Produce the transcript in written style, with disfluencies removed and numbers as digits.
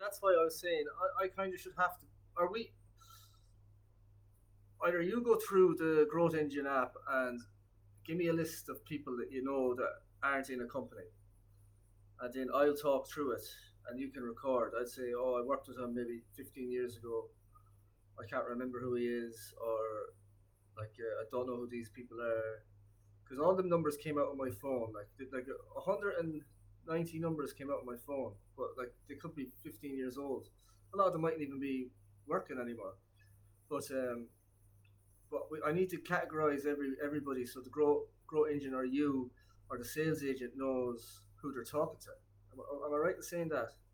that's why I was saying I kind of should have to. Are we? Either you go through the Growth Engine app and give me a list of people that you know that aren't in a company, and then I'll talk through it, and you can record. I'd say, oh, I worked with him maybe 15 years ago. I can't remember who he is, or like I don't know who these people are, because all the numbers came out on my phone. Like 190 numbers came out on my phone, but like they could be 15 years old. A lot of them mightn't even be working anymore. But I need to categorize everybody so the grow engine or you or the sales agent knows who they're talking to. Am I right in saying that?